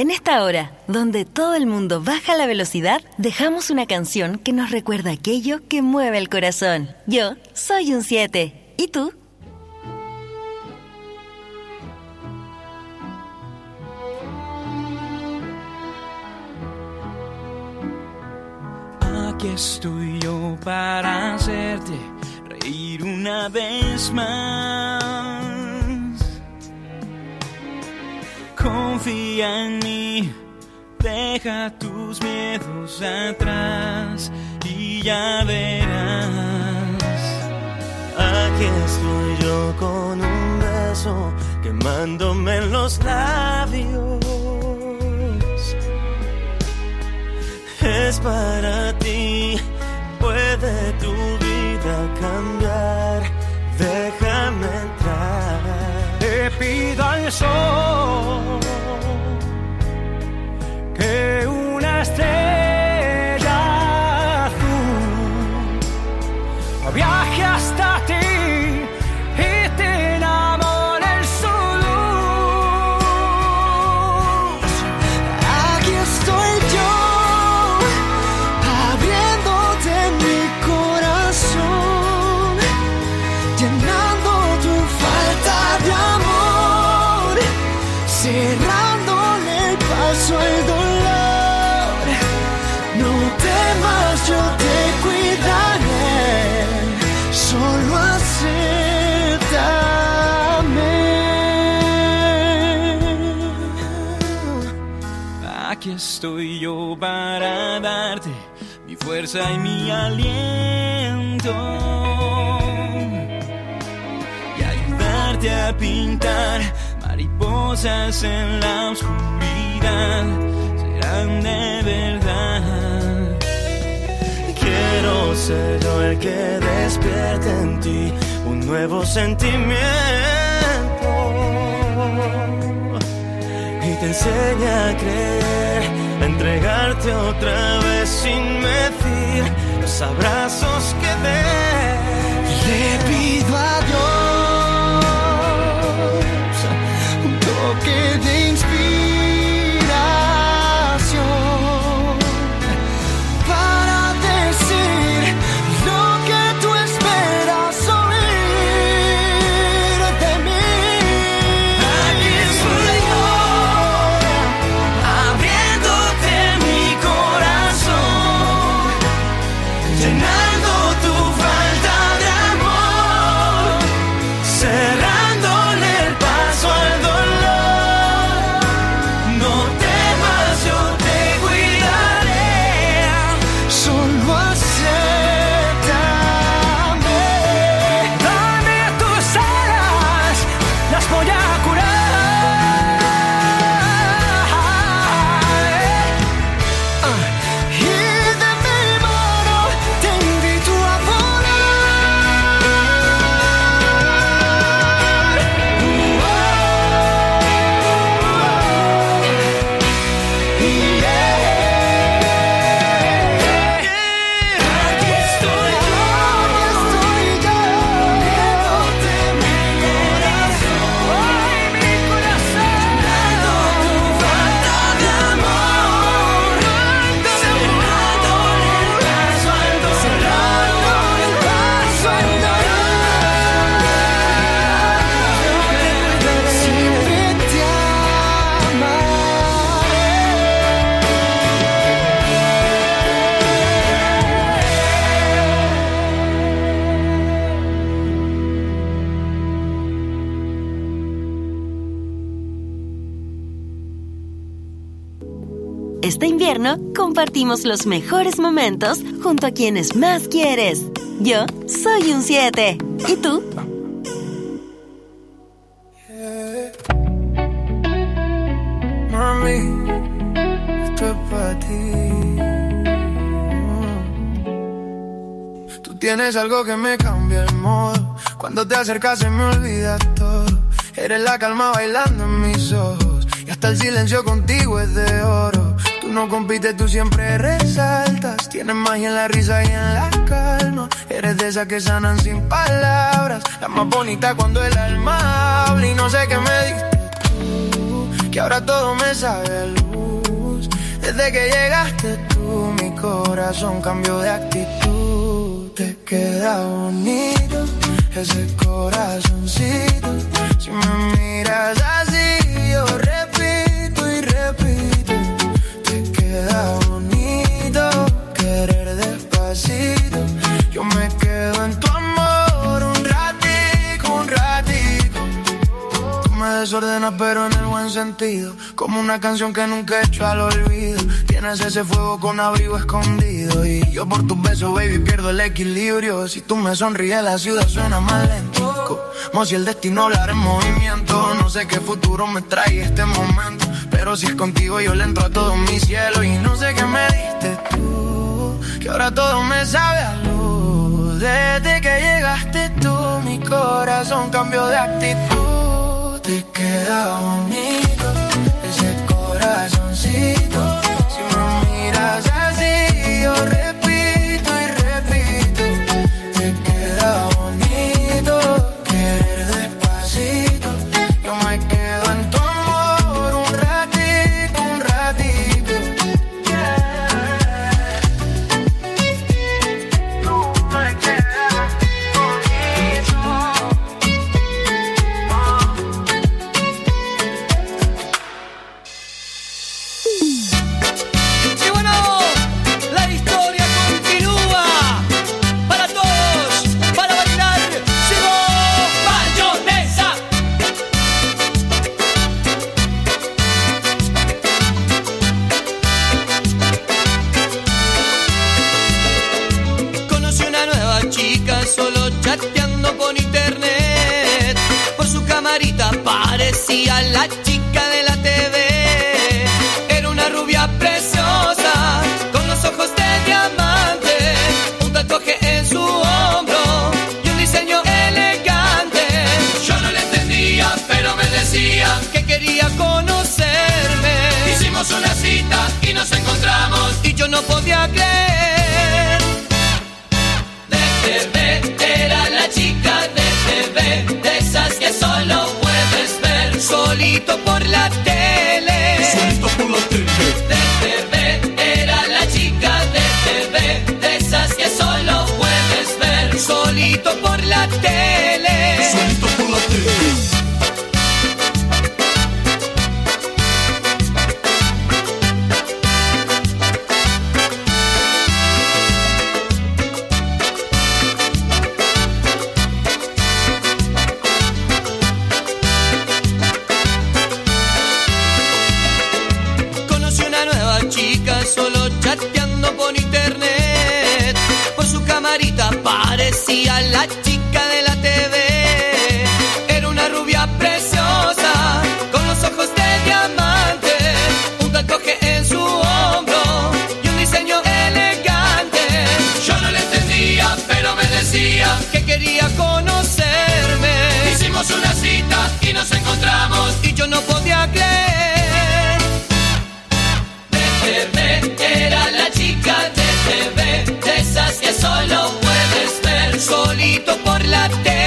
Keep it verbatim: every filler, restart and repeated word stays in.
En esta hora, donde todo el mundo baja la velocidad, dejamos una canción que nos recuerda aquello que mueve el corazón. Yo soy un siete. ¿Y tú? Aquí estoy yo para hacerte reír una vez más. Confía en mí, deja tus miedos atrás y ya verás. Aquí estoy yo con un beso quemándome en los labios. Es para ti, puede tu vida cambiar. Déjame entrar. Te pido al sol que una estrella azul viaje hasta ti y te enamore en su luz. Aquí estoy yo, abriéndote mi corazón, llenando tu falta de amor, cerrándole el paso al dolor. No temas, yo te cuidaré, solo acéptame. Aquí estoy yo para darte mi fuerza y mi aliento y ayudarte a pintar mariposas en la oscuridad. Serán de verdad. Quiero ser yo el que despierte en ti un nuevo sentimiento y te enseñe a creer, a entregarte otra vez sin medir los abrazos que des. Le pido a Dios un toque de inspiración para decir lo que tú esperas oír de mí. Aquí estoy yo, abriéndote mi corazón, llenando tu falta de amor, cerrándole el paso al dolor. No temas, yo te cuidaré, Solo acéptame. Dame tus alas, las voy a curar. Y de mi mano te invito a volar. aquí estoy yo, Estoy yo, viéndote mi corazón, Mi corazón, llenando tu falta de amor, cerrándole el paso al dolor. el paso al dolor. Siempre te Este invierno compartimos los mejores momentos junto a quienes más quieres. Yo soy un siete. ¿Y tú? Mami, esto es para ti. Tú tienes algo que me cambia el modo. Cuando te acercas se me olvida todo. Eres la calma bailando en mis ojos y hasta el silencio contigo es de oro. Tú no compites, tú siempre resaltas. Tienes magia en la risa y en la calma. Eres de esas que sanan sin palabras. La más bonita cuando el alma habla. Y no sé qué me diste tú, que ahora todo me sabe a luz. Desde que llegaste tú, mi corazón cambió de actitud. Te queda bonito ese corazoncito. Si me miras así, yo repito y repito. Te queda bonito querer despacito. Yo me quedo en tu amor un ratico, un ratico. Tú me desordenas pero en el buen sentido, como una canción que nunca he hecho al olvido. Tienes ese fuego con abrigo escondido y yo por tus besos, baby, pierdo el equilibrio. Si tú me sonríes la ciudad suena más lento, como si el destino hablara en movimiento. No sé qué futuro me trae este momento, pero si es contigo yo le entro a todo mi cielo. Y no sé qué me diste tú, que ahora todo me sabe a luz. Desde que llegaste tú, mi corazón cambió de actitud. Te queda bonito ese corazoncito. Si me miras así, yo repito y repito. Te queda bonito querer despacito. Yo me quedo en tu amor un ratito, un ratito. Yeah. Tú me quedas bonito. Y bueno, la historia continúa. Para todos, para bailar, llegó Mayonesa. Conocí una nueva chica solo chateando por internet. Por su camarita parecía la chica de la T V. Era una rubia preciosa, con los ojos de diamante, un tatuaje en su hombro y un diseño elegante. Yo no le entendía, pero me decía que quería conocerme. Hicimos una cita y nos encontramos y yo no podía creer. De T V era la chica de T V, de esas que solo puedes ver solito por la tele. Solito por la tele. De T V era la chica de T V, de esas que solo puedes ver solito por la tele. Solito por la tele. Conocí una nueva chica solo chateando por internet. Por su camarita parecía la chica de la T V. Era una rubia preciosa, con los ojos de diamante, un tatuaje en su hombro y un diseño elegante. Yo no le entendía, pero me decía que quería conocerme. Hicimos una cita y nos encontramos y yo no podía creer. De T V era la chica de T V, de esas que solo puedes ver solito por la tele.